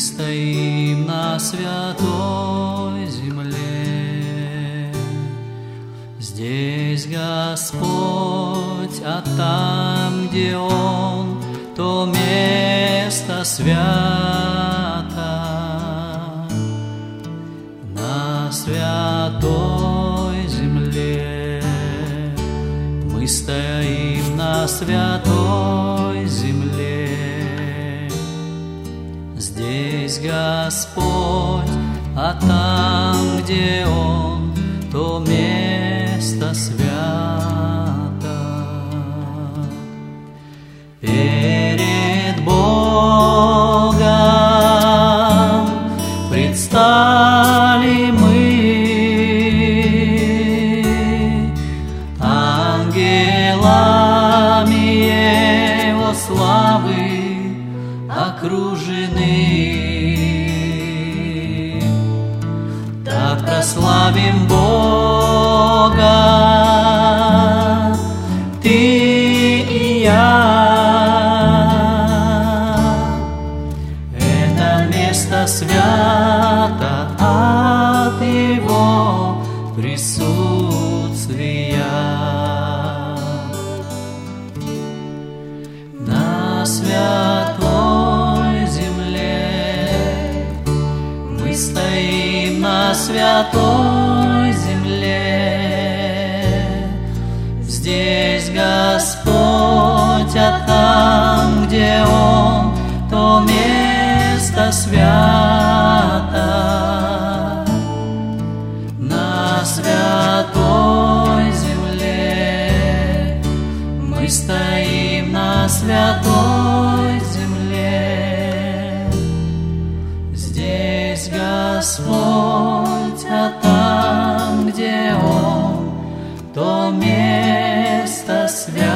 стоим на святой земле. Здесь Господь, а там, где Он, то место свято. На святой земле мы стоим на святой земле. Здесь Господь, а там, где Он, то место свято. Перед Богом предстали мы, ангелами Его славы окружены. Так прославим Бога, ты и я. Это место свято от Его присутствия. На святой земле мы стоим на святой земле. Здесь Господь, а там, где Он, то место свято. На святой земле мы стоим на святой земле. Здесь Господь, а там, где Он, то место свято.